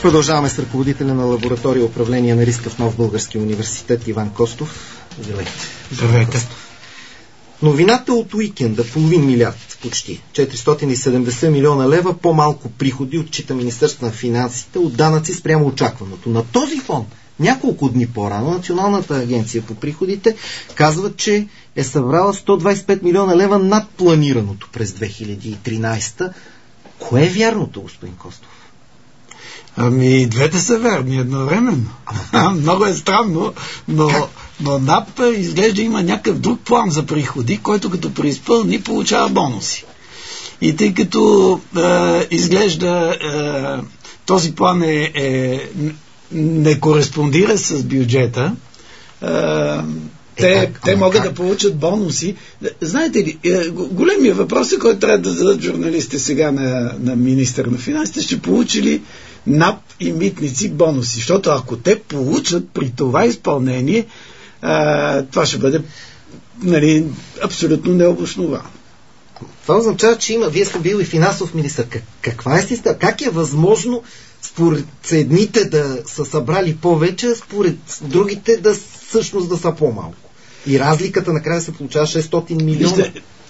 Продължаваме с ръководителя на лаборатория управление на риска в Нов български университет Иван Костов. Здравейте. Здравейте. Новината от уикенда, половин милиард почти, 470 милиона лева по-малко приходи отчита Министерството на финансите от данъци спрямо очакваното. На този фон няколко дни по-рано Националната агенция по приходите казва, че е събрала 125 милиона лева над планираното през 2013. Кое е вярното, господин Костов? Ами, двете са верни едновременно. Много е странно, но НАП изглежда има някакъв друг план за приходи, който като преизпълни получава бонуси. И тъй като изглежда този план не кореспондира с бюджета, те могат да получат бонуси. Знаете ли, големия въпрос е, който трябва да зададат журналистите сега на министър на финансите, ще получи ли НАП и митници бонуси? Защото ако те получат при това изпълнение, това ще бъде, нали, абсолютно необосновано. Това означава, че има. Вие сте бил и финансов министър. Каква е система? Как е възможно според едните да са събрали повече, според другите всъщност да са по-малко? И разликата накрая се получава 600 милиона.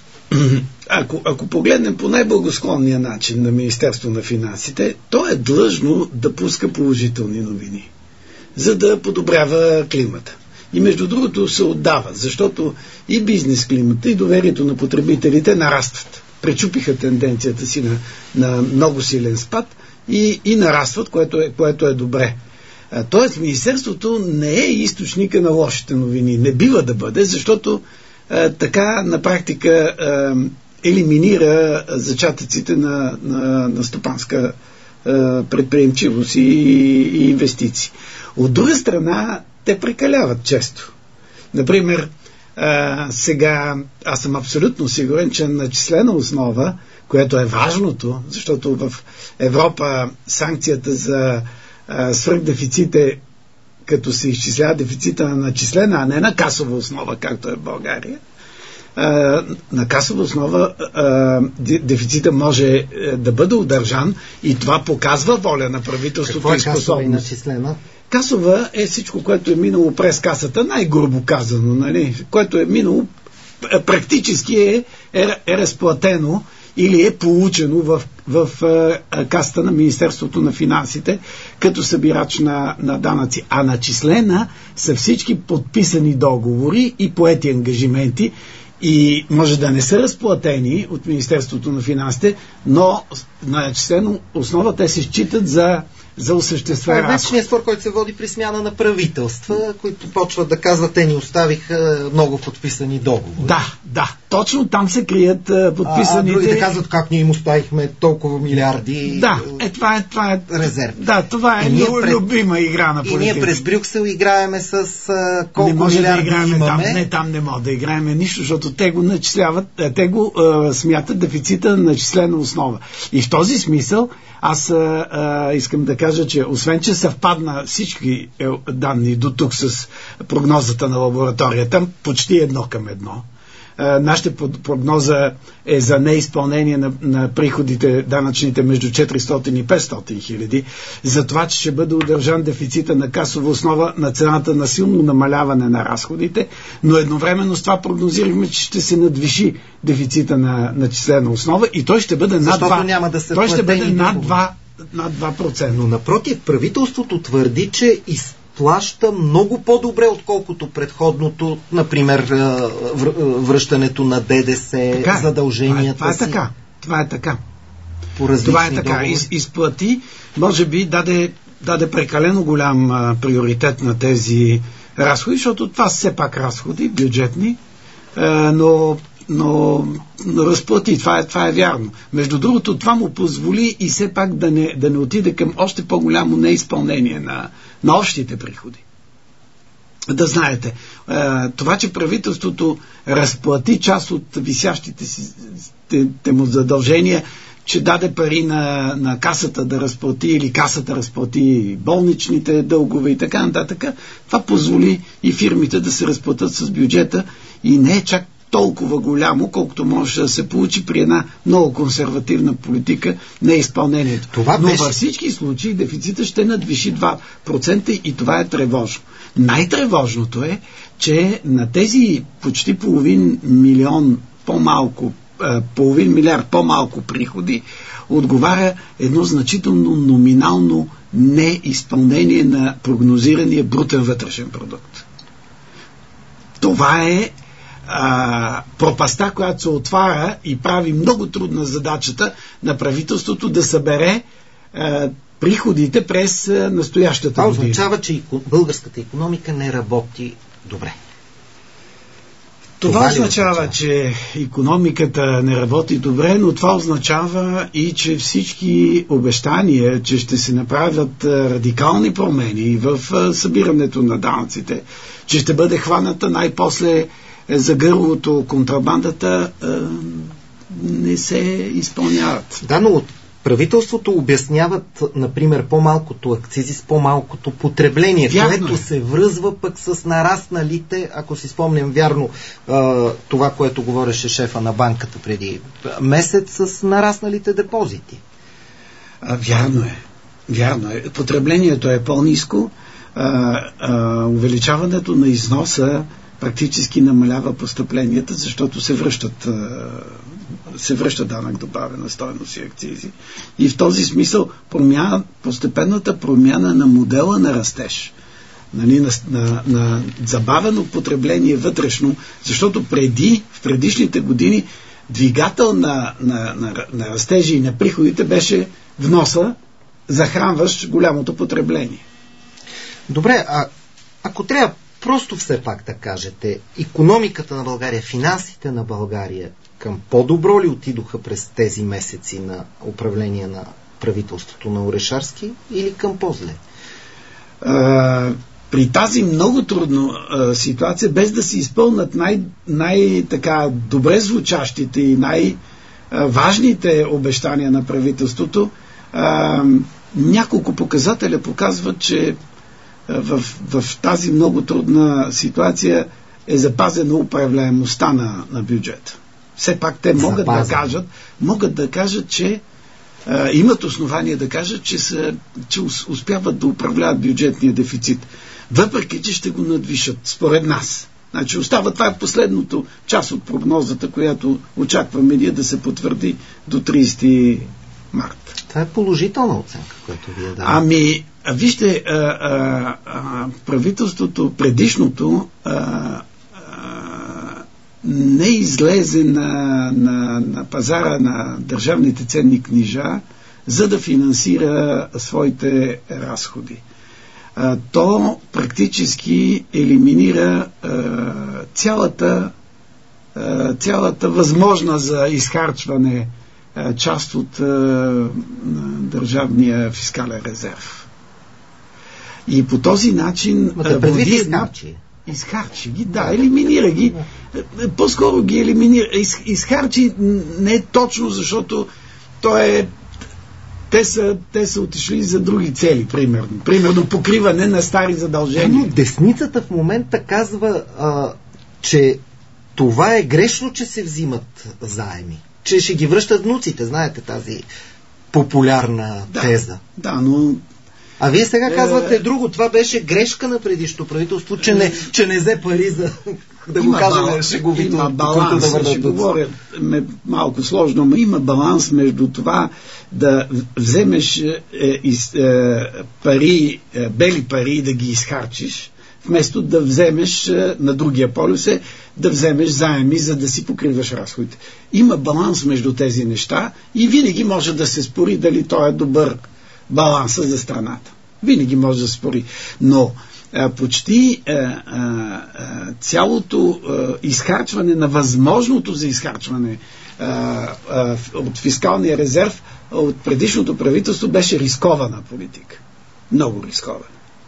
Ако погледнем по най-благосклонния начин на Министерство на финансите, то е длъжно да пуска положителни новини, за да подобрява климата. И между другото се отдава, защото и бизнес климата, и доверието на потребителите нарастват. Пречупиха тенденцията си на много силен спад и нарастват, което е добре. Тоест, Министерството не е източника на лошите новини. Не бива да бъде, защото така на практика елиминира зачатъците на стопанска предприемчивост и инвестиции. От друга страна, те прекаляват често. Например, сега аз съм абсолютно сигурен, че начислена основа, което е важното, защото в Европа санкцията за свръхдефицит е като се изчислява дефицита на начислена, а не на касова основа, както е в България. На касова основа дефицита може да бъде удържан и това показва воля на правителството и способност. Какво е касова и начислена? Касова е всичко, което е минало през касата, най-грубо казано, нали? Което е минало, практически е разплатено или е получено в касата на Министерството на финансите като събирач на данъци. А начислена са всички подписани договори и поети ангажименти и може да не са разплатени от Министерството на финансите, но на начислена основа те се считат за осъществен разход. Вечният спор, който се води при смяна на правителства, които почват да казват, те ни оставиха много подписани договори. Да. Точно там се крият подписаните... Другите казват, как ние им оставихме толкова милиарди това е резерв. Да, това е любима игра на политика. И ние през Брюксел играеме с колко не може милиарди да играем имаме. Там не може да играем нищо, защото те го начисляват, те го смятат дефицита на начислена основа. И в този смисъл аз искам да кажа, че освен, че съвпадна всички данни до тук с прогнозата на лабораторията, почти 1:1. Нашата прогноза е за неизпълнение на приходите данъчните между 400 и 500 хиляди, за това, че ще бъде удържан дефицита на касова основа на цената на силно намаляване на разходите, но едновременно с това прогнозирахме, че ще се надвиши дефицита на начислена основа и той ще бъде над 2%. Няма да се той ще бъде над 2%. Но напротив, правителството твърди, че плаща много по-добре, отколкото предходното, например, връщането на ДДС, задълженията това е си. Това е така. Това е така. Изплати, може би даде прекалено голям приоритет на тези разходи, защото това са все пак разходи бюджетни, но разплати. Това е вярно. Между другото, това му позволи и все пак да не отиде към още по-голямо неизпълнение на общите приходи. Да знаете, това, че правителството разплати част от висящите си му задължения, че даде пари на касата да разплати или касата разплати болничните дългове и така нататък, това позволи и фирмите да се разплатят с бюджета и не е чак толкова голямо, колкото може да се получи при една много консервативна политика на изпълнението. Но във всички случаи дефицита ще надвиши 2% и това е тревожно. Най-тревожното е, че на тези почти половин милиард по-малко приходи отговаря едно значително номинално неизпълнение на прогнозирания брутен вътрешен продукт. Това е пропаста, която се отваря и прави много трудна задачата на правителството да събере приходите през настоящата година. Това означава, че българската икономика не работи добре. Това означава, че икономиката не работи добре, но това означава и, че всички обещания, че ще се направят радикални промени в събирането на данъците, че ще бъде хваната най-после за гърлото контрабандата, не се изпълняват. Да, но от правителството обясняват, например, по-малкото акцизи с по-малкото потребление, което се връзва пък с нарасналите, ако си спомням вярно това, което говореше шефа на банката преди месец, с нарасналите депозити. Вярно е. Потреблението е по-ниско, увеличаването на износа практически намалява постъпленията, защото се връща данък добавена стойност и акцизи. И в този смисъл постепенната промяна на модела на растеж, на забавено потребление вътрешно, защото в предишните години двигател на растежи и на приходите беше вноса, захранващ голямото потребление. Добре, ако трябва просто все пак да кажете, икономиката на България, финансите на България към по-добро ли отидоха през тези месеци на управление на правителството на Орешарски или към по-зле? При тази много трудна ситуация, без да се изпълнат най-така добре звучащите и най-важните обещания на правителството, няколко показателя показват, че в тази много трудна ситуация е запазена управляемостта на бюджета. Все пак те могат да кажат, че имат основание да кажат, че успяват да управляват бюджетния дефицит. Въпреки, че ще го надвишат, според нас. Значи остава, това е последното част от прогнозата, която очакваме ние да се потвърди до 30 март. Това е положителна оценка, която вие давате. Вижте, правителството предишното не излезе на пазара на държавните ценни книжа, за да финансира своите разходи. То практически елиминира цялата възможна за изхарчване част от държавния фискален резерв. И по този начин изхарчи ги, елиминира ги. По-скоро ги елиминира. Изхарчи не е точно, защото те са отишли за други цели, примерно. Примерно покриване на стари задължения. Но десницата в момента казва, че това е грешно, че се взимат заеми. Че ще ги връщат внуците. Знаете тази популярна теза. Да, но... А вие сега казвате друго. Това беше грешка на предишното правителство, че не взе пари за да го кажем шеговито. Има баланс, ще говоря малко сложно, но има баланс между това да вземеш пари, бели пари и да ги изхарчиш, вместо да вземеш на другия полюс да вземеш заеми, за да си покриваш разходите. Има баланс между тези неща и винаги може да се спори дали той е добър баланса за страната. Винаги може да спори. Но почти цялото изхарчване на възможното за изхарчване от фискалния резерв от предишното правителство беше рискована политика. Много рискована.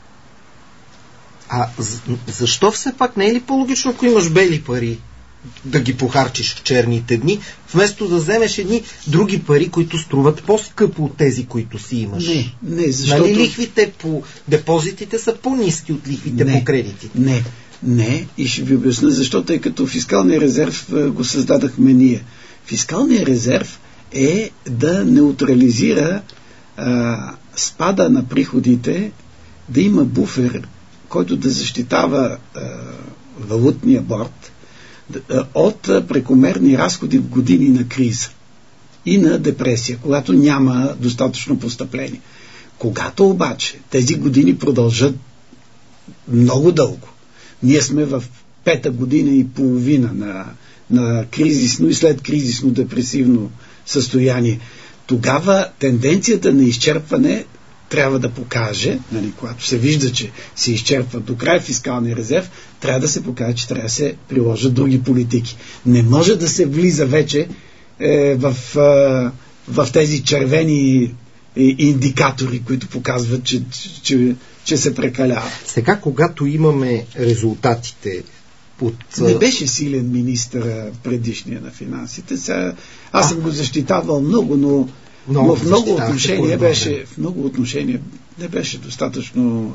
Защо все пак не е ли по-логично, ако имаш бели пари, да ги похарчиш в черните дни, вместо да вземеш едни други пари, които струват по-скъпо от тези, които си имаш? Не, защото... Нали лихвите по депозитите са по-ниски от лихвите по кредитите? Не, Не, и ще ви обясня защо, тъй като фискалния резерв го създадахме ние. Фискалният резерв е да неутрализира спада на приходите, да има буфер, който да защитава валутния борд от прекомерни разходи в години на криза и на депресия, когато няма достатъчно постъпление. Когато обаче тези години продължат много дълго, ние сме в 5-та година и половина на кризисно и след кризисно депресивно състояние, тогава тенденцията на изчерпване трябва да покаже, нали, когато се вижда, че се изчерпва до край фискалния резерв, трябва да се покаже, че трябва да се приложат други политики. Не може да се влиза вече в тези червени индикатори, които показват, че се прекалява. Сега, когато имаме резултатите Не беше силен министър предишния на финансите. Аз съм го защитавал много, но в много отношения не беше достатъчно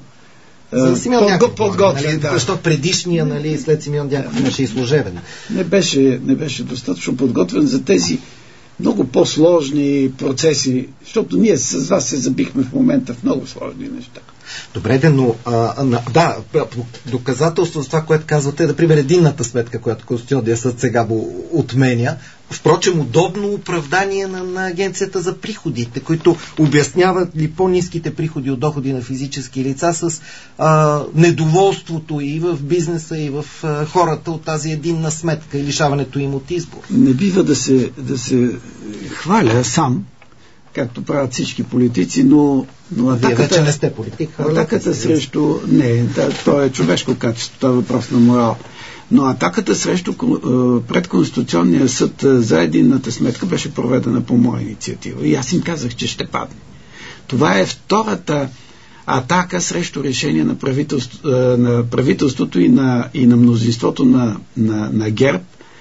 подготвен. Нали, защото предишния, нали, след Симеон Дянков имаше и служебен. Не беше достатъчно подготвен за тези много по-сложни процеси, защото ние с вас се забихме в момента в много сложни неща. Добре, но доказателство за това, което казвате, да пример единната сметка, която Конституционният съд сега го отменя. Впрочем, удобно оправдание на Агенцията за приходите, които обясняват ли по-ниските приходи от доходи на физически лица с недоволството и в бизнеса, и в хората от тази единна сметка и лишаването им от избор. Не бива да се хваля сам, както правят всички политици, но атаката... Вие вече не сте политик. Атаката срещу... Не, то е човешко качество, това е въпрос на морал. Но атаката срещу пред Конституционния съд за единната сметка беше проведена по моя инициатива. И аз им казах, че ще падне. Това е втората атака срещу решение на правителството и на мнозинството на ГЕРБ,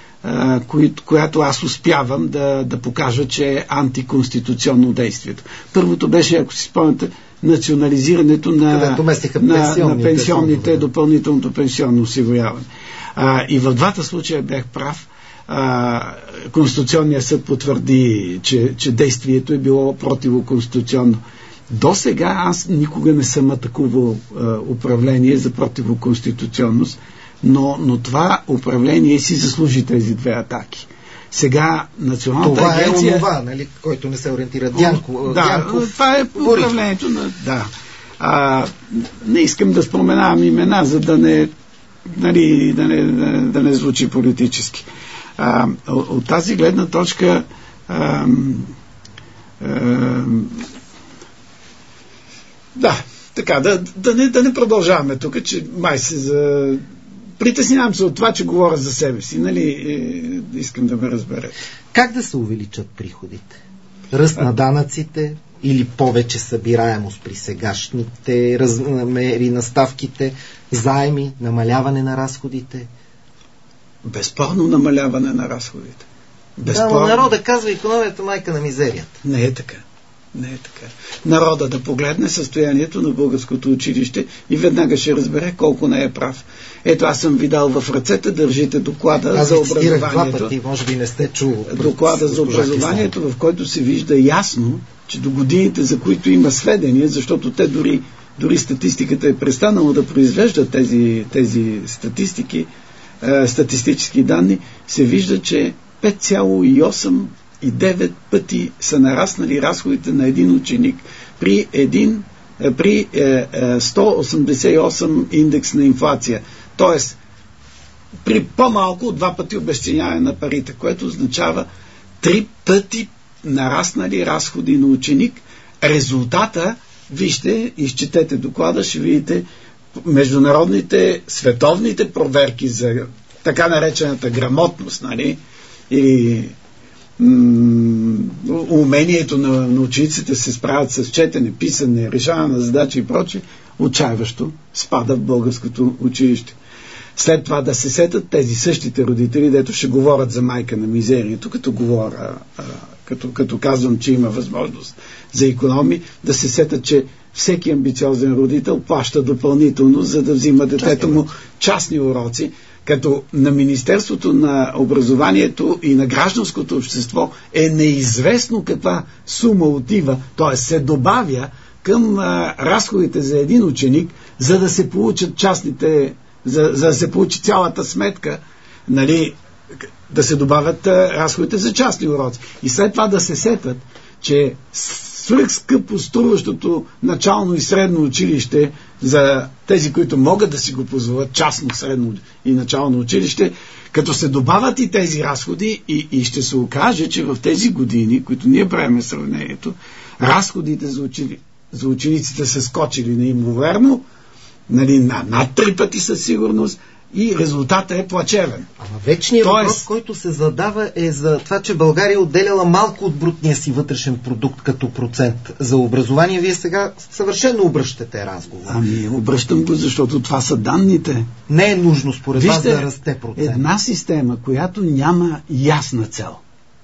която аз успявам да покажа, че е антиконституционно действието. Първото беше, ако си спомняте, национализирането на пенсионните, допълнителното пенсионно осигуряване. И в двата случая бях прав. Конституционният съд потвърди, че действието е било противоконституционно. До сега аз никога не съм атакувал управление за противоконституционност, но това управление си заслужи тези две атаки. Сега националната агенция... Това е онова, нали, който не се ориентира. Дянков. Това е управлението на... Да. Не искам да споменавам имена, за да не звучи политически. От тази гледна точка да не продължаваме тук, че май се притеснявам се от това, че говоря за себе си, нали, искам да ме разберете. Как да се увеличат приходите? Ръст на данъците или повече събираемост при сегашните размери на ставките, заеми, намаляване на разходите? Безспорно намаляване на разходите. Безспорно. Да, но народа казва икономията майка на мизерията. Не е така. Народа да погледне състоянието на българското училище и веднага ще разбере колко не е прав. Ето, аз съм ви дал в ръцете, държите доклада за образованието. Два пъти, може би не сте чул. Доклада за образованието, в който се вижда ясно, че до годините, за които има сведения, защото те дори статистиката е престанала да произвежда тези статистически данни, се вижда, че 5,8 и 9 пъти са нараснали разходите на един ученик при 188 индекс на инфлация. Тоест, при по-малко от 2 пъти обезценяване на парите, което означава 3 пъти нараснали разходи на ученик. Резултата, вижте, изчетете доклада, ще видите международните, световните проверки за така наречената грамотност, нали, или умението на учениците се справят с четене, писане, решаване на задачи и прочее, отчаиващо спада в българското училище. След това да се сетят тези същите родители, дето ще говорят за майка на мизерието, като казвам, че има възможност за икономии, да се сетят, че всеки амбициозен родител плаща допълнително, за да взима детето му частни уроци, като на Министерството на образованието и на гражданското общество е неизвестно каква сума отива, т.е. се добавя към разходите за един ученик, за да се получат частните, за да се получи цялата сметка, нали, да се добавят разходите за частни уроци. И след това да се сетят, че свръхскъпо струващото начално и средно училище за тези, които могат да си го позволят, частно, средно и начално училище, като се добавят и тези разходи и ще се окаже, че в тези години, които ние правим сравнението, разходите за учениците са скочили неимоверно, нали, над 3 пъти със сигурност, и резултатът е плачевен. Ама вечният въпрос, който се задава, е за това, че България е отделяла малко от брутния си вътрешен продукт като процент за образование. Вие сега съвършено обръщате разговор. Ами, обръщам го, защото това са данните. Не е нужно според вас да расте процент. Една система, която няма ясна цел,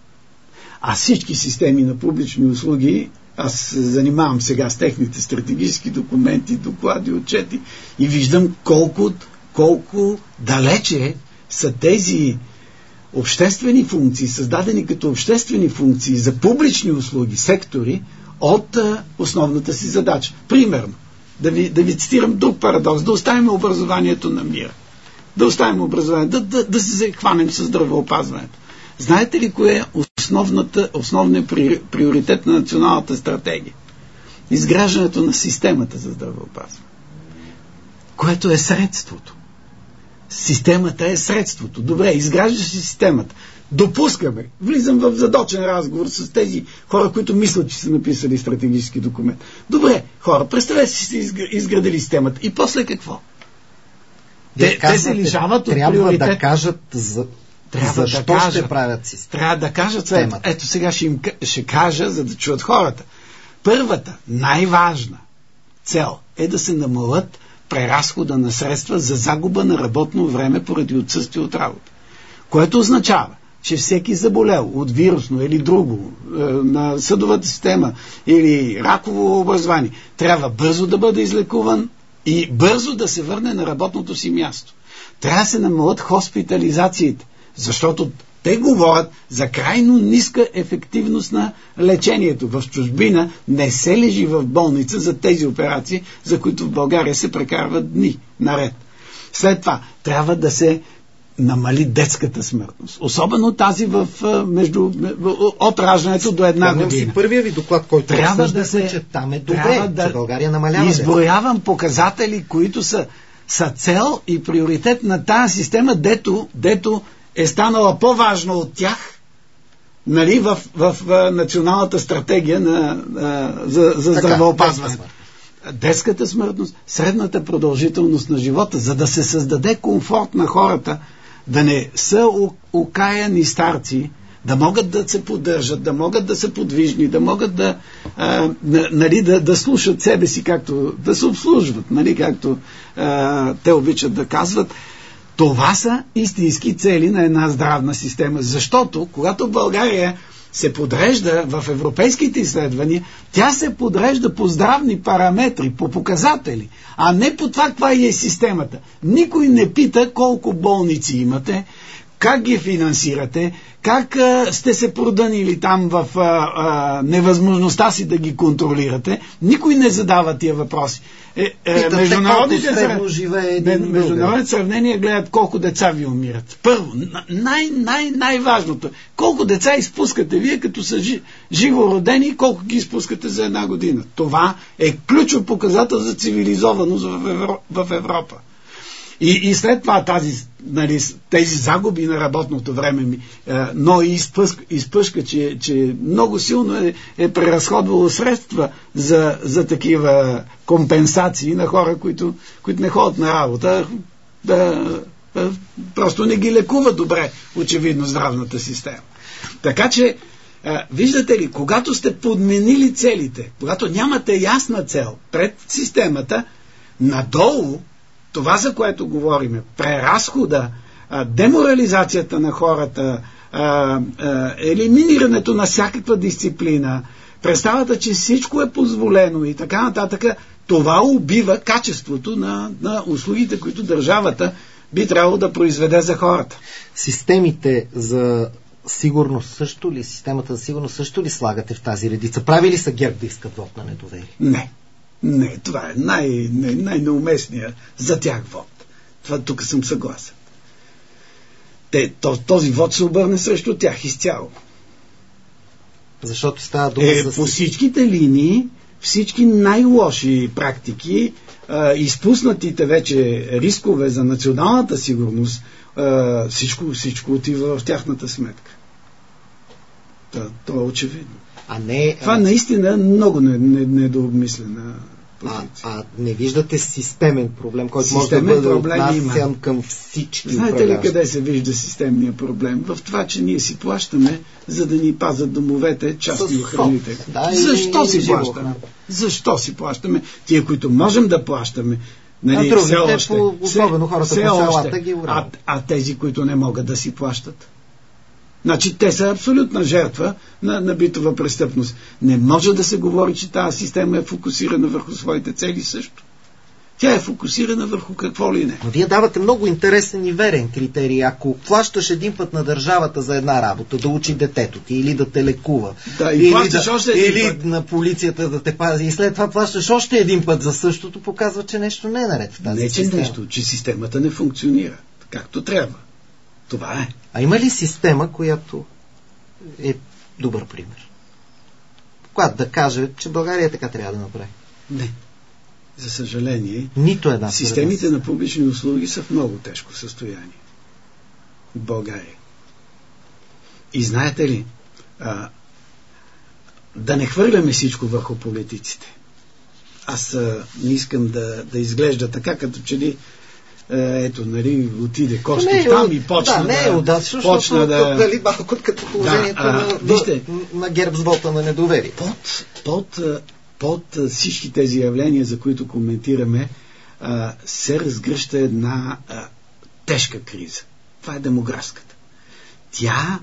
а всички системи на публични услуги, аз се занимавам сега с техните стратегически документи, доклади, отчети и виждам колко далече са тези обществени функции, създадени като обществени функции за публични услуги, сектори, от основната си задача. Примерно, да ви цитирам друг парадокс, да оставим образованието на мира. Да оставим образованието, да се захванем с здравеопазването. Знаете ли кое е основният приоритет на националната стратегия? Изграждането на системата за здравеопазване, което е средството. Системата е средството. Добре, изграждаш си системата. Допускаме. Влизам в задочен разговор с тези хора, които мислят, че са написали стратегически документ. Добре, хора, представете си, сте изградили системата. И после какво? Те се лишават от приоритет. Трябва да кажат защо ще правят системата. Трябва да кажат системата. Ето сега ще кажа, за да чуят хората. Първата, най-важна цел е да се намалят преразхода на средства за загуба на работно време поради отсъствие от работа. Което означава, че всеки заболел от вирусно или друго на съдовата система или раково образование трябва бързо да бъде излекуван и бързо да се върне на работното си място. Трябва да се намалят хоспитализациите, защото те говорят за крайно ниска ефективност на лечението. В чужбина не се лежи в болница за тези операции, за които в България се прекарват дни наред. След това трябва да се намали детската смъртност. Особено тази от раждането до една година. Си първия ви доклад, който трябва че там е добре, че България намалява. Изброявам показатели, които са цел и приоритет на тази система, дето е станала по-важна от тях, нали, в националната стратегия за здравеопазване. Детската смъртност, средната продължителност на живота, за да се създаде комфорт на хората, да не са окаяни старци, да могат да се поддържат, да могат да са подвижни, да могат да слушат себе си, както да се обслужват, нали, както те обичат да казват. Това са истински цели на една здравна система, защото когато България се подрежда в европейските изследвания, тя се подрежда по здравни параметри, по показатели, а не по това каква е системата. Никой не пита колко болници имате, как ги финансирате, как сте се проданили там в невъзможността си да ги контролирате. Никой не задава тия въпроси. Международните сравнения гледат колко деца ви умират. Първо, най-важното. Колко деца изпускате вие, като са живо родени, и колко ги изпускате за една година. Това е ключов показател за цивилизованост в Европа. И след това тези загуби на работното време но и изпъшка, че много силно е преразходвало средства за такива компенсации на хора, които не ходят на работа, просто не ги лекува добре, очевидно, здравната система. Така че, виждате ли, когато сте подменили целите, когато нямате ясна цел пред системата, надолу, това, за което говорим, преразхода, деморализацията на хората, елиминирането на всякаква дисциплина, представата, че всичко е позволено и така нататък, това убива качеството на услугите, които държавата би трябвало да произведе за хората. Системите за сигурност също ли, системата за сигурност също ли слагате в тази редица? Прави ли са ГЕРБ да искат вот на недоверие? Не, това е най-неуместният за тях вот. Това тук съм съгласен. Този вот се обърне срещу тях изцяло. Защото става дума за... По всичките линии, всички най-лоши практики, изпуснатите вече рискове за националната сигурност, всичко отива в тяхната сметка. Това е очевидно. Това наистина е много недообмислена позиция. Не виждате системен проблем, който може да бъде отнасян към всички управляващи? Знаете ли къде се вижда системния проблем? В това, че ние си плащаме, за да ни пазят домовете частни охранители. Защо си плащаме? Тия, които можем да плащаме, особено хората по селата ги уравят. А тези, които не могат да си плащат? Значи те са абсолютна жертва на битова престъпност. Не може да се говори, че тази система е фокусирана върху своите цели също. Тя е фокусирана върху какво ли не. Но вие давате много интересен и верен критерий. Ако плащаш един път на държавата за една работа, да учи детето ти или да те лекува, или на полицията да те пази, и след това плащаш още един път за същото, показва, че нещо не е наред в тази система. Че системата не функционира както трябва. Това е. А има ли система, която е добър пример? Която да каже, че България така трябва да направи? Не. За съжаление, нито една. Системите на публични услуги са в много тежко състояние в България. И знаете ли, да не хвърляме всичко върху политиците. Аз не искам да изглежда така, като че ли отиде Костов там и почна дали малко като положението на ГЕРБ с вота на недоверие. Под всички тези явления, за които коментираме, се разгръща една тежка криза. Това е демографската. Тя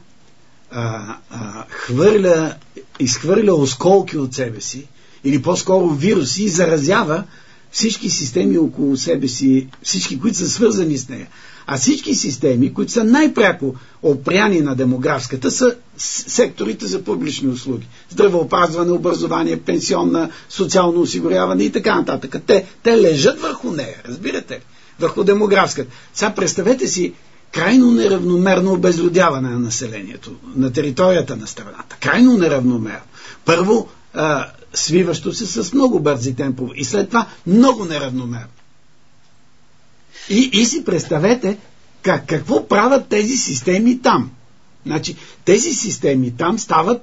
изхвърля осколки от себе си, или по-скоро вируси, и заразява всички системи около себе си, всички, които са свързани с нея. А всички системи, които са най-пряко опряни на демографската, са секторите за публични услуги. Здравеопазване, образование, пенсионна, социално осигуряване и така нататък. Те лежат върху нея, разбирате ли? Върху демографската. Сега представете си крайно неравномерно обезлюдяване на населението на територията на страната. Крайно неравномерно. Първо, свиващо се с много бързи темпове и след това много неравномерно. И си представете какво правят тези системи там. Значи, тези системи там стават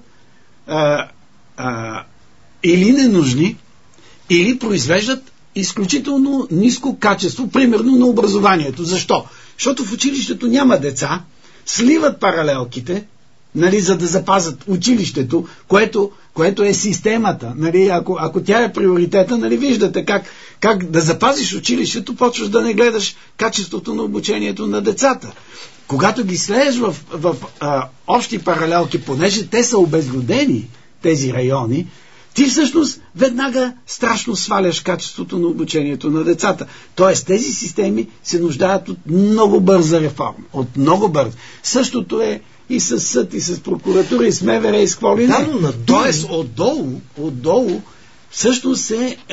или ненужни, или произвеждат изключително ниско качество, примерно на образованието. Защо? Защото в училището няма деца, сливат паралелките, за да запазят училището, което е системата. Ако тя е приоритета, виждате как да запазиш училището, почваш да не гледаш качеството на обучението на децата. Когато ги слееш в общи паралелки, понеже те са обезлюдени, тези райони, ти всъщност веднага страшно сваляш качеството на обучението на децата. Тоест тези системи се нуждаят от много бърза реформа. От много бърза. Същото е и с съд, и с прокуратура, и с МВР, и с какво ли не. Тоест отдолу всъщност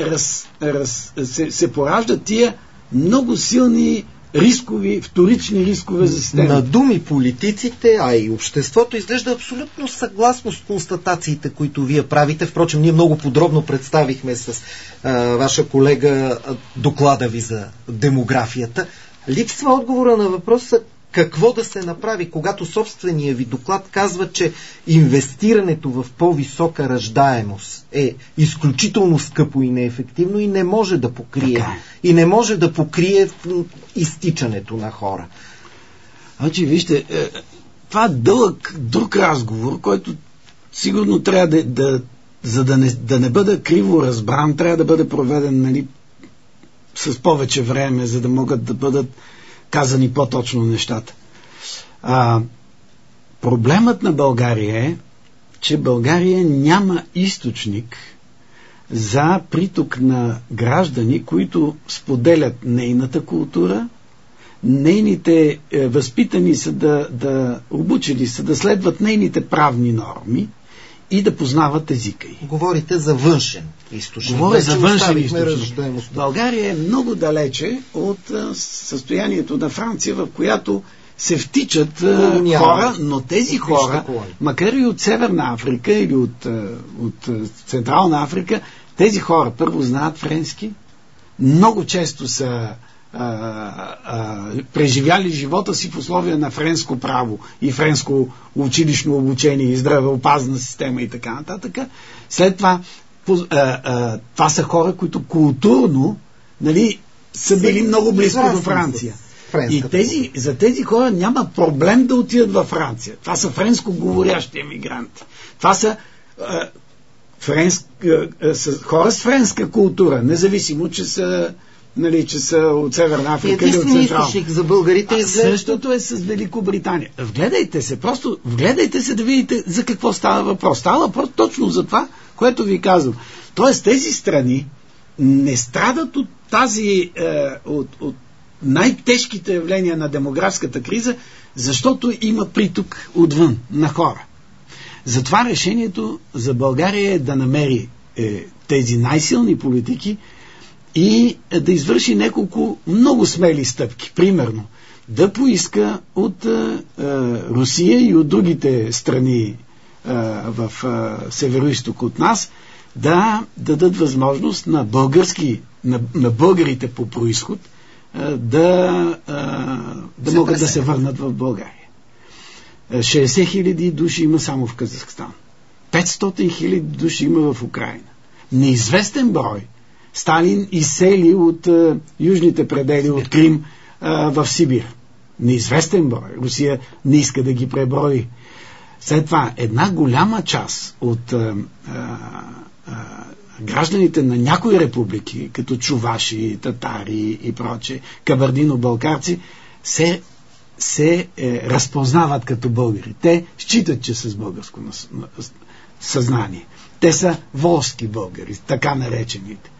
се пораждат тия много силни рискови, вторични рискове за системата. На думи политиците, а и обществото изглежда абсолютно съгласно с констатациите, които вие правите. Впрочем, ние много подробно представихме с ваша колега доклада ви за демографията. Липсва отговора на въпроса какво да се направи, когато собствения ви доклад казва, че инвестирането в по-висока раждаемост е изключително скъпо и неефективно и не може да покрие. И не може да покрие изтичането на хора. Значи, вижте, това е друг разговор, който сигурно трябва да не бъде криво разбран, трябва да бъде проведен с повече време, за да могат да бъдат казани по-точно нещата. Проблемът на България е, че България няма източник за приток на граждани, които споделят нейната култура, нейните възпитани са обучили са да следват нейните правни норми и да познават езика й. Говорите за външен източник. Говоря за външен източник. България е много далече от състоянието на Франция, в която се втичат хора, но тези хора, макар и от Северна Африка или от Централна Африка, тези хора първо знаят френски, много често са преживяли живота си в условия на френско право и френско училищно обучение и здравеопазна система и така нататък. След това това са хора, които културно, нали, са били много близко до Франция. И за тези хора няма проблем да отидат във Франция. Това са френско говорящи емигранти. Това са хора с френска култура, независимо, че са от Северна Африка или от Централна. За българите същото е с Великобритания. Вгледайте се да видите за какво става въпрос. Става въпрос точно за това, което ви казвам. Тоест тези страни не страдат от от най-тежките явления на демографската криза, защото има приток отвън на хора. Затова решението за България е да намери тези най-силни политики и да извърши няколко много смели стъпки. Примерно, да поиска от Русия и от другите страни в северо-исток от нас да дадат възможност на българите по происход да могат да се върнат в България. 60 хиляди души има само в Казахстан. 500 хиляди души има в Украйна. Неизвестен брой Сталин изсели от южните предели, от Крим в Сибир. Неизвестен брой. Русия не иска да ги преброи. След това една голяма част от гражданите на някои републики, като чуваши, татари и проче, кабардино-балкарци, се разпознават като българи. Те считат, че са с българско съзнание. Те са волжски българи, така наречените.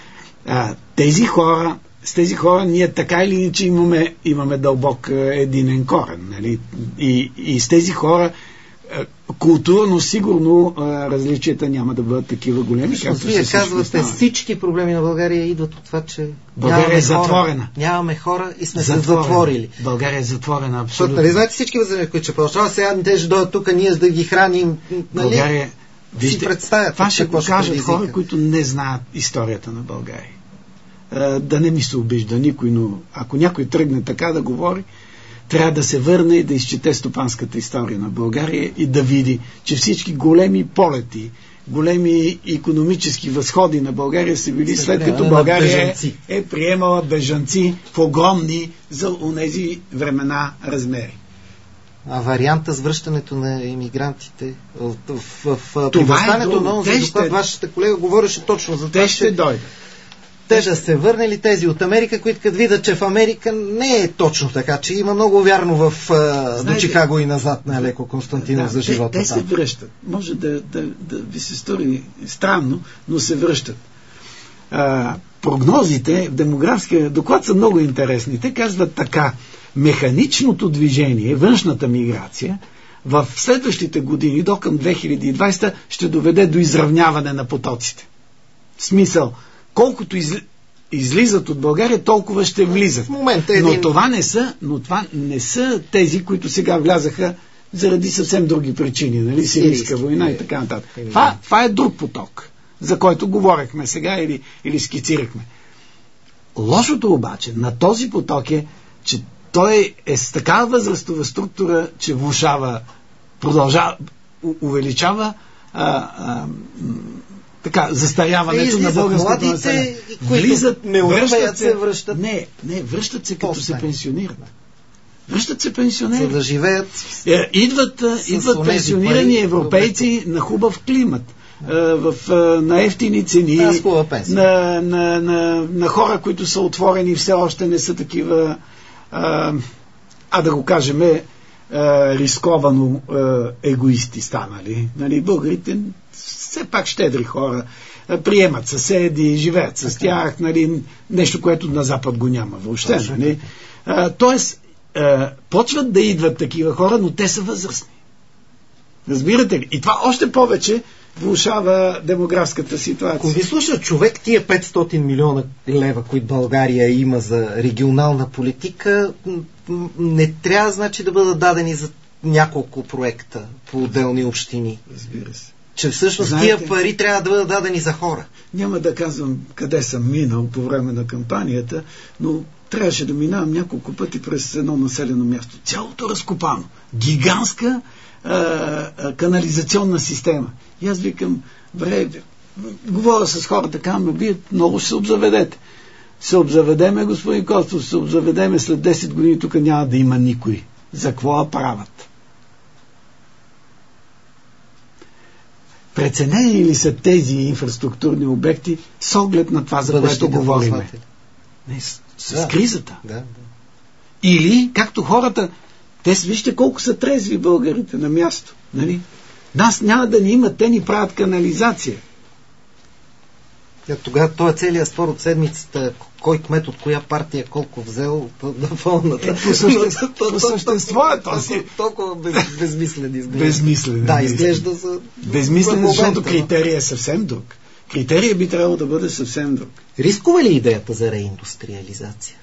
С тези хора ние така или иначе имаме дълбок единен корен. Нали? И с тези хора културно сигурно различията няма да бъдат такива големи. Вие казвате, всички проблеми на България идват от това, че България е затворена. Нямаме хора и сме се затворили. България е затворена, абсолютно. Нали знаете всички възрази, които ще продължават сега, те ще дойдат тук, ние да ги храним. Нали? България, вижте, това ще го кажат хора, които не знаят историята на България. Да не ми се обижда никой, но ако някой тръгне така да говори, трябва да се върне и да изчете стопанската история на България и да види, че всички големи полети, големи икономически възходи на България са били след като България е приемала бежанци в огромни за онези времена размери. А варианта с връщането на имигрантите в възстането на онзи доклад, вашата колега говореше точно за това. Те ще дойдат. Те да се върнали тези от Америка, които като видят, че в Америка не е точно така, че има много вярно до Чикаго и назад на Алеко Константинов за живота. Те се връщат. Може да ви се стори странно, но се връщат. Прогнозите в демографския доклад са много интересни. Те казват така: механичното движение, външната миграция в следващите години до към 2020 ще доведе до изравняване на потоците. В смисъл, колкото излизат от България, толкова ще влизат. Но това не са тези, които сега влязаха заради съвсем други причини, нали, сирийска война и така нататък. Това е друг поток, за който говорехме сега или скицирахме. Лошото обаче на този поток е, че той е с такава възрастова структура, че влошава, увеличава застаряването на българското население. Влизат, връщат. Не, връщат се като се пенсионират. Връщат се пенсионери. За да живеят. Идват пенсионирани европейци на хубав климат. На ефтини цени, на хора, които са отворени, все още не са такива, да го кажем, рисковано егоисти станали. Нали, българите все пак щедри хора, приемат съседи, живеят с тях, нали, нещо, което на Запад го няма въобще. Нали. Тоест, почват да идват такива хора, но те са възрастни. Разбирате ли? И това още повече влошава демографската ситуация. Ако ви слуша човек, тия 500 милиона лева, които България има за регионална политика, не трябва, значи, да бъдат дадени за няколко проекта по отделни общини. Разбира се. Че всъщност тия пари трябва да бъдат дадени за хора. Няма да казвам къде съм минал по време на кампанията, но трябваше да минавам няколко пъти през едно населено място. Цялото разкопано. Гигантска канализационна система. И аз викам, говоря с хората, казвам, вие много ще се обзаведете. Се обзаведеме, господин Костов, се обзаведеме, след 10 години тук няма да има никой. За какво правят? Преценени ли са тези инфраструктурни обекти с оглед на това, за което говорим? Не, с кризата. Да. Или, както хората, вижте колко са трезви българите на място. Нали? Нас няма да ни имат, те ни правят канализация. Тогава това е целият спор от седмицата, кой кмет от коя партия колко взел на фонната. По същество е този. Толкова безмислен изглежда. Безмислен. Да, изглежда за... Безмислен, защото критерия е съвсем друг. Критерия би трябвало да бъде съвсем друг. Рискува ли идеята за реиндустриализация?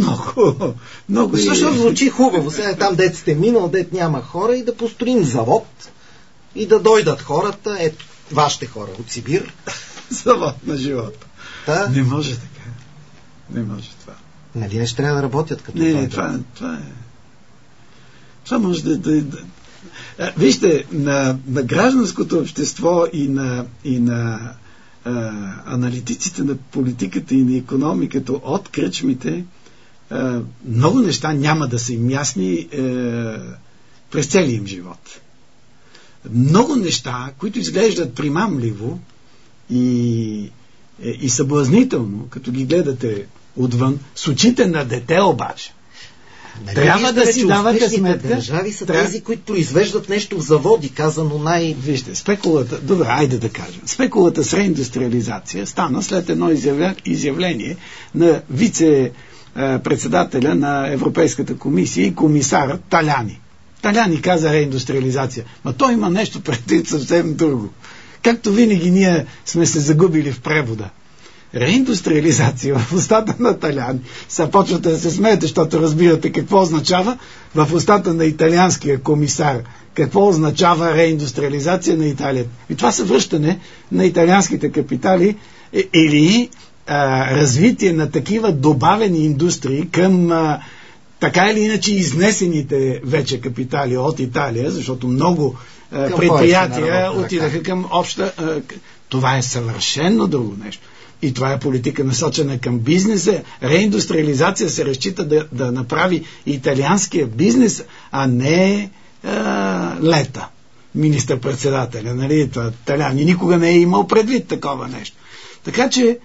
Много. Защото звучи хубаво. Сега там дет сте минал, дет няма хора, и да построим завод и да дойдат хората, ето, вашите хора от Сибир. Завод на живота. Да? Не може така. Не може това. Нали не ще трябва да работят като това е. Това може да... Вижте, на гражданското общество и на аналитиците на политиката и на икономиката от кръчмите много неща няма да са им ясни през целия им живот. Много неща, които изглеждат примамливо и съблазнително, като ги гледате отвън, с очите на дете обаче. Трябва да си давате сметка. Държави са тези, които произвеждат нещо в заводи, казано Вижте, спекулата, добре, айде да кажем. Спекулата с реиндустриализация стана след едно изявление на вице-председателя на Европейската комисия и комисар Таляни. Таляни каза реиндустриализация, но той има нещо предвид съвсем друго. Както винаги ние сме се загубили в превода. Реиндустриализация в устата на Таляни. Сега почвате да се смеете, защото разбирате какво означава в устата на италианския комисар. Какво означава реиндустриализация на Италия? И това са връщане на италианските капитали или развитие на такива добавени индустрии към така или иначе изнесените вече капитали от Италия, защото много предприятия отидаха към обща... Това е съвършено друго нещо. И това е политика насочена към бизнеса. Реиндустриализация се разчита да направи италианския бизнес, а не Лета, министър-председателя. Нали? Таляни никога не е имал предвид такова нещо. Така че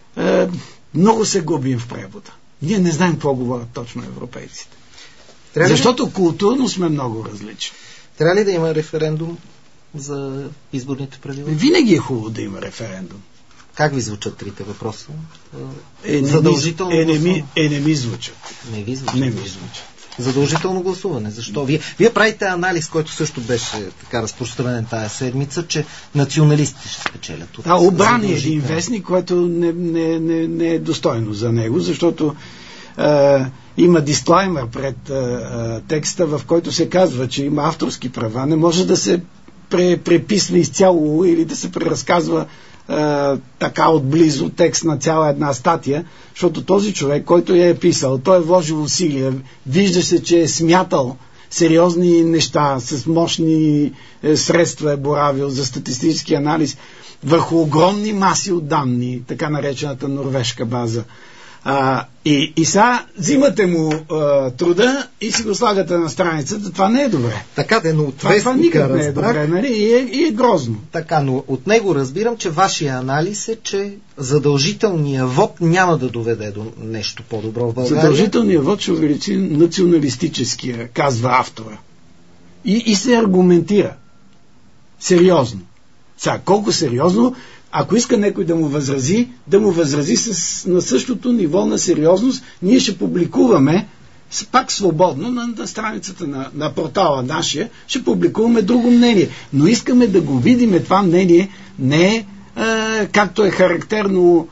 много се губим в превода. Ние не знаем какво говорят точно европейците. Защото културно сме много различни. Трябва ли да има референдум за изборните правила? Винаги е хубаво да има референдум. Как ви звучат трите въпроса? Задължително гласуване? Не ми звучат. Не ви звучат. Задължително гласуване. Защо? Вие правите анализ, който също беше така разпространен тая седмица, че националистите ще спечелят. Обрани е един вестник, което не е достойно за него, защото има дисклаймер пред текста, в който се казва, че има авторски права. Не може да се преписва изцяло или да се преразказва така отблизо текст на цяла една статия, защото този човек, който я е писал, той е вложил усилия, вижда се, че е смятал сериозни неща, с мощни средства е боравил за статистически анализ върху огромни маси от данни, така наречената норвежка база. И сега взимате му труда и си го слагате на страницата. Това не е добре. Така, но от това никак не е добре, нали? И е грозно. Така, но от него разбирам, че вашия анализ е, че задължителният вод няма да доведе до нещо по-добро в България. Задължителният вод ще увеличи националистическия, казва автора. И се аргументира. Сериозно. Сега, колко сериозно, ако иска някой да му възрази на същото ниво на сериозност, ние ще публикуваме пак свободно на страницата на портала нашия, ще публикуваме друго мнение. Но искаме да го видим това мнение не както е характерно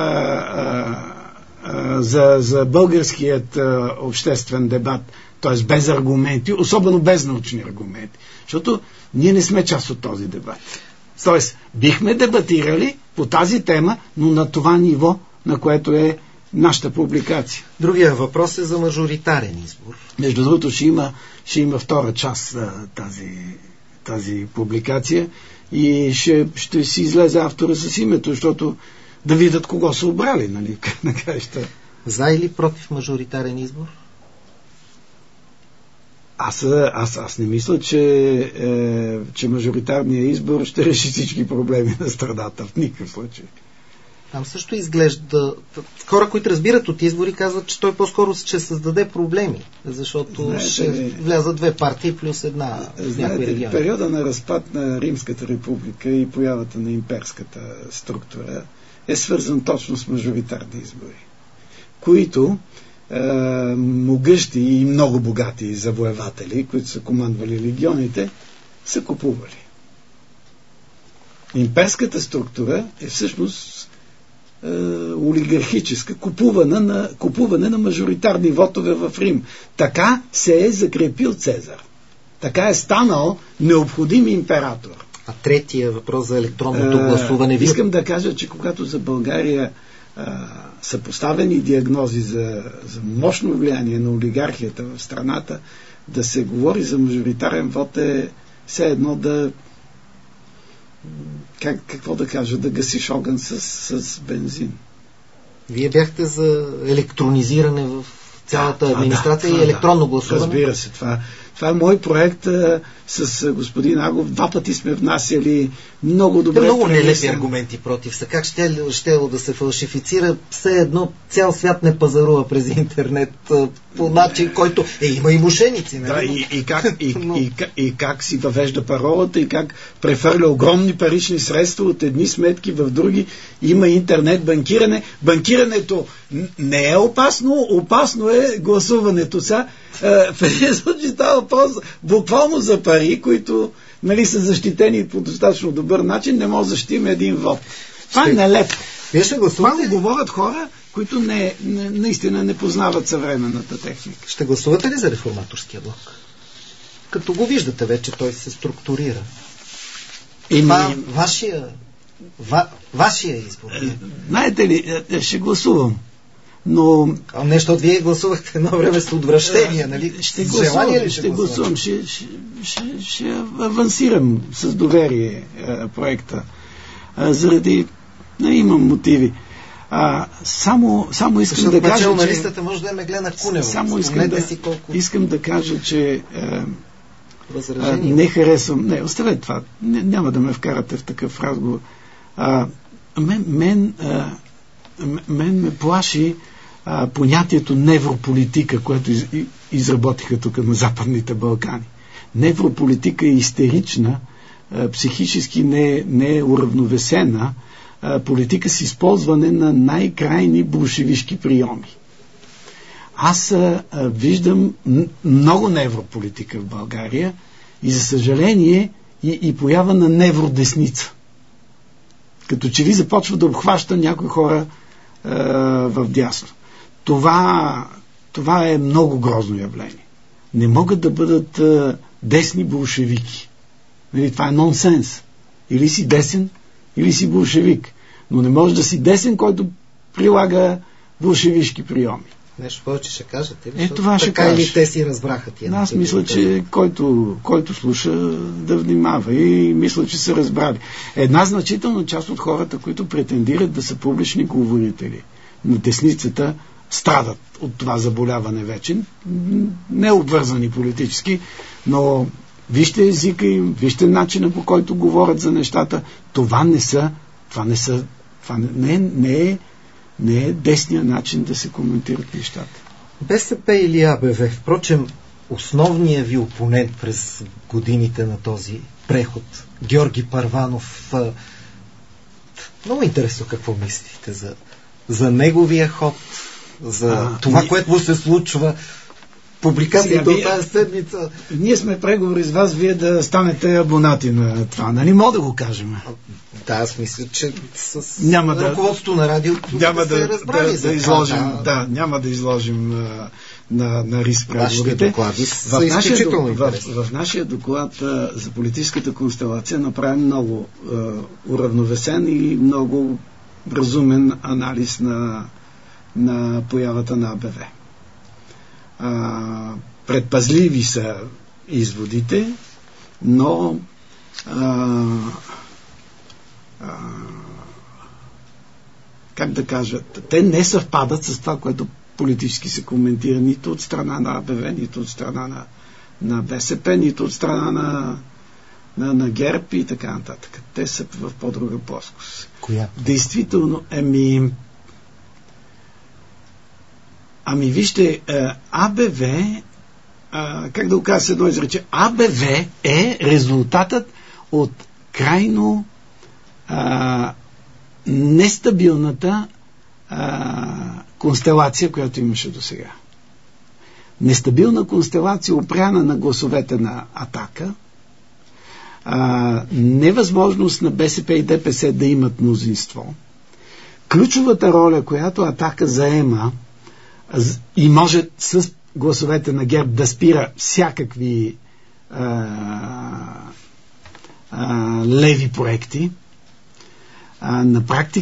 за българският обществен дебат, т.е. без аргументи, особено без научни аргументи. Защото ние не сме част от този дебат. Тоест, бихме дебатирали по тази тема, но на това ниво, на което е нашата публикация. Другия въпрос е за мажоритарен избор. Между другото, ще има втора част тази публикация и ще си излезе автора с името, защото да видят кого са обрали, нали? За или против мажоритарен избор? Аз не мисля, че мажоритарният избор ще реши всички проблеми на страната. В никакъв случай. Там също изглежда... Хора, които разбират от избори, казват, че той по-скоро ще създаде проблеми, защото ще влязат две партии плюс една в някои региони. Периода на разпад на Римската република и появата на имперската структура е свързан точно с мажоритарни избори, които могъщи и много богати завоеватели, които са командвали легионите, са купували. Имперската структура е всъщност олигархическа, купуване на мажоритарни вотове в Рим. Така се е закрепил Цезар. Така е станал необходим император. А третия въпрос за електронното гласуване... Искам да кажа, че когато за България са поставени диагнози за мощно влияние на олигархията в страната, да се говори за мажоритарен вод е все едно да какво да кажа, да гасиш огън с бензин. Вие бяхте за електронизиране в цялата администрация и електронно гласуване? Разбира се, това е мой проект с господин Агов. 2 пъти сме внасяли много добре. Много нелепи аргументи против. Как ще да се фалшифицира? Все едно цял свят не пазарува през интернет по начин, който... има и мошеници. Да, и как си въвежда паролата и как префърля огромни парични средства от едни сметки в други. Има интернет банкиране. Банкирането не е опасно, опасно е гласуването. В един случай става въпрос буквално за пари, които са защитени по достатъчно добър начин, не може да защитим един вот. Това е нелепо. Това го говорят хора, които наистина не познават съвременната техника. Ще гласувате ли за реформаторския блок? Като го виждате вече, той се структурира. Това вашия избор. Знаете ли, ще гласувам. Но... Нещо, вие гласувахте едно време с отвращение, нали? Ще гласувам. Ще авансирам с доверие проекта. Заради... имам мотиви. Само искам да кажа, на листата може да е Меглена Кунева. Само искам да кажа, че не харесвам... Не, оставете това. Няма да ме вкарате в такъв разговор. Мен ме плаши понятието неврополитика, което изработиха тук на Западните Балкани. Неврополитика е истерична, психически не е уравновесена политика с използване на най-крайни болшевишки приеми. Аз виждам много неврополитика в България и за съжаление и поява на невродесница. Като че ли започва да обхваща някои хора в дясно. Това е много грозно явление. Не могат да бъдат десни болшевики. Това е нонсенс. Или си десен, или си болшевик. Но не може да си десен, който прилага болшевишки приеми. Нещо повече ще кажете ли? Това ще кажа. Или те си разбраха тия. Аз мисля, че който слуша да внимава и мисля, че са разбрали. Една значителна част от хората, които претендират да са публични говорители на десницата, страдат от това заболяване вече. Не обвързани политически, но вижте езика им, вижте начина, по който говорят за нещата. Това не е десния начин да се коментират нещата. БСП или АБВ? Впрочем, основният ви опонент през годините на този преход, Георги Първанов. Много интересно какво мислите за неговия ход, за това, което му се случва. Публикацията от тази седмица. Ние сме преговори с вас, вие да станете абонати на това. Нали мога да го кажем? Да, аз мисля, че с ръководството на радиото няма да изложим, няма да изложим на риск преговорите. В нашия доклад за политическата констелация направим много уравновесен и много разумен анализ на появата на АБВ. Предпазливи са изводите, но как да кажа, те не съвпадат с това, което политически се коментира нито от страна на АБВ, нито от страна на БСП, нито от страна на ГЕРБ и така нататък. Те са в по-друга плоскост. Коя? Действително, вижте, АБВ, как да го кажа с едно изрече, АБВ е резултатът от крайно нестабилната констелация, която имаше до сега. Нестабилна констелация, опряна на гласовете на Атака, невъзможност на БСП и ДПС да имат мнозинство. Ключовата роля, която Атака заема и може с гласовете на ГЕРБ да спира всякакви леви проекти, на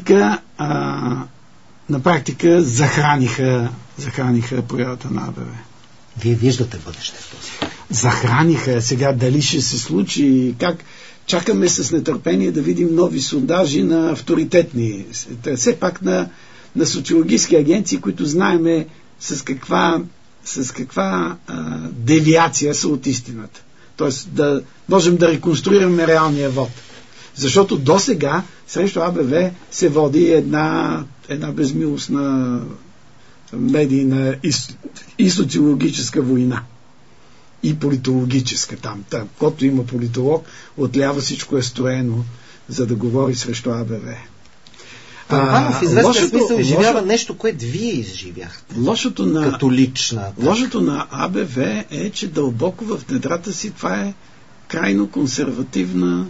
практика захраниха проявата на АБВ. Вие виждате бъдеще в този? Захраниха. Сега дали ще се случи, как? Чакаме с нетърпение да видим нови сондажи на авторитетни, все пак на социологически агенции, които знаеме с каква девиация са от истината. Тоест да можем да реконструираме реалния вод. Защото до сега срещу АБВ се води една безмилостна медийна и социологическа война. И политологическа там. Когато има политолог, отляво всичко е строено, за да говори срещу АБВ. В известен смисъл изживява нещо, което вие изживяхте. Като лична. Лошото на АБВ е, че дълбоко в недрата си това е крайно консервативна,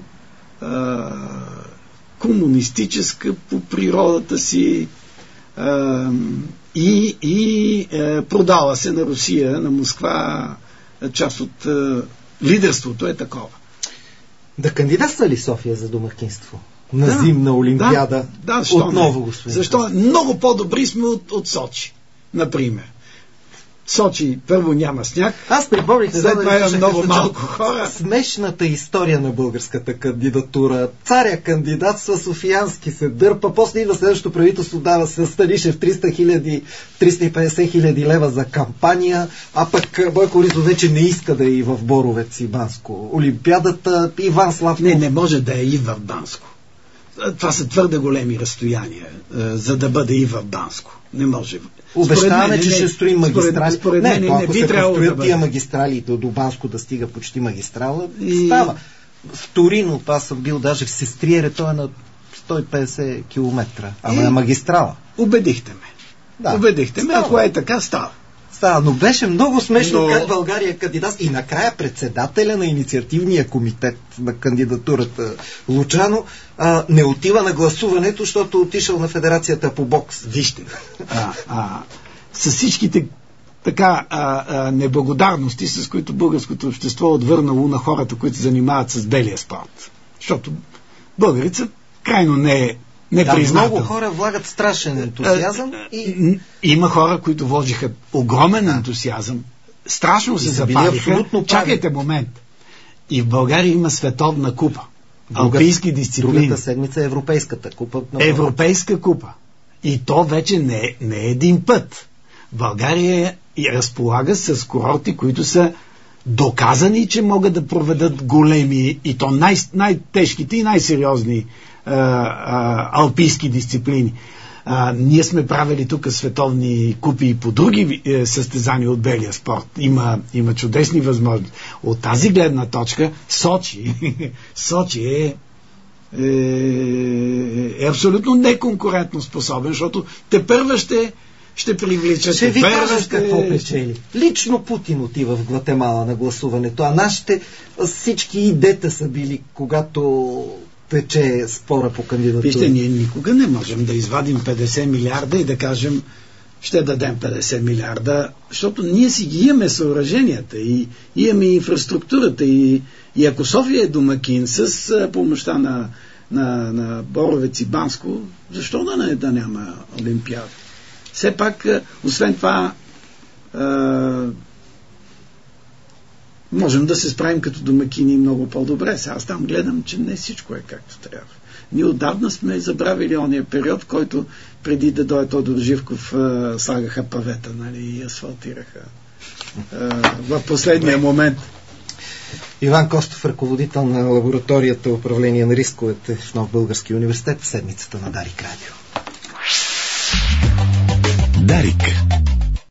комунистическа по природата си и продала се на Русия, на Москва, част от лидерството е такова. Да кандидатства ли София за домакинство? На зимна олимпиада? Да, отново, господин. Защо? Много по-добри сме от Сочи, например. Сочи първо няма сняг. Аз припомних, след това има много малко хора. Смешната история на българската кандидатура. Царя кандидатства, Софиянски се дърпа, после идва следващото правителство, дава с Станишев 350 хиляди лева за кампания, а пък Бойко Ризов вече не иска да е и в Боровец и Банско. Олимпиадата, Иван Славков. Не може да е и в Банско. Това са твърде големи разстояния, за да бъде и в Банско. Не може. Обещаваме, че ще строим магистрали. Ако се построят тия магистрали до Банско да стига почти магистрала, става. В Торино, аз съм бил даже в Сестриере, той е на 150 км, ама е магистрала. Убедихте ме. Ако е така, става. Но беше много смешно как България кандидат и накрая председателя на инициативния комитет на кандидатурата Лучано не отива на гласуването, защото отишъл на Федерацията по бокс. Вижте, с всичките така неблагодарности, с които българското общество е отвърнало на хората, които се занимават с белия спорт. Защото българите са крайно непризнателни. Много хора влагат страшен ентусиазъм. Има хора, които вложиха огромен ентусиазъм. Страшно се запалиха. Чакайте момент. И в България има световна купа. Алпийски дисциплини. Другата седмица е Европейската купа. Европейска купа. И то вече не е един път. България разполага с курорти, които са доказани, че могат да проведат големи и то най-тежките и най-сериозни алпийски дисциплини. Ние сме правили тук световни купи и по други състезания от белия спорт. Има чудесни възможности. От тази гледна точка Сочи е абсолютно неконкурентно способен, защото те първа ще привличат. Ще ви кажа какво печели. Лично Путин отива в Гватемала на гласуването, а нашите всички идета са били, когато тече спора по кандидатура. Вижте, ние никога не можем да извадим 50 милиарда и да кажем ще дадем 50 милиарда, защото ние си ги имаме съоръженията и имаме инфраструктурата и ако София е домакин с помощта на Боровец и Банско, защо да няма Олимпиада? Все пак, освен това, можем да се справим като домакини много по-добре. Сега аз там гледам, че не всичко е както трябва. Ние отдавна сме забравили ония период, в който преди да дойде Тодор Живков слагаха павета, нали, и асфалтираха в последния момент. Иван Костов, ръководител на лабораторията управление на рисковете в Нов български университет, в седмицата на Дарик Радио. Дарик.